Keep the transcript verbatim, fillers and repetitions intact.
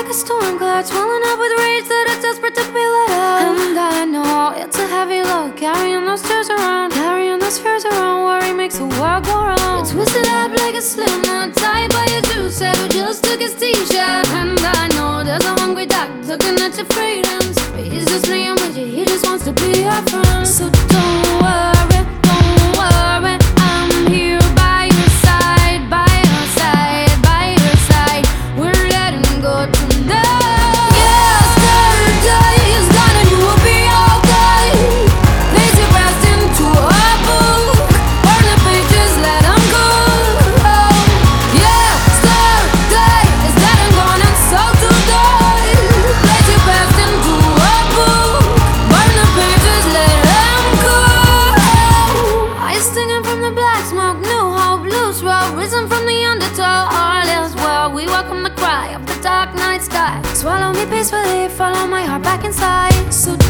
like a storm cloud, swelling up with rage that is desperate to be let out. And I know it's a heavy load, carrying those tears around, carrying those fears around. Worry makes the world go round. It's twisted up like a slim knot, tied by a juice head who just took his t-shirt. And I know there's a hungry dog looking at your freedoms, but he's just playing with you, he just wants to be your friend. So don't worry, don't worry, I'm here by your side, by your side, by your side. We're letting go tonight. Yesterday is gone and you will be okay. Place your past into a book, burn the pages, let them go. Yesterday is dead and gone, and so today. Place your past into a book, burn the pages, let them go. Eyes stinging from the black smoke, new hope, loose rope, risen from the undertow. All is well, we welcome the cry of the dark night sky. Swallow me peacefully, follow my heart back inside. So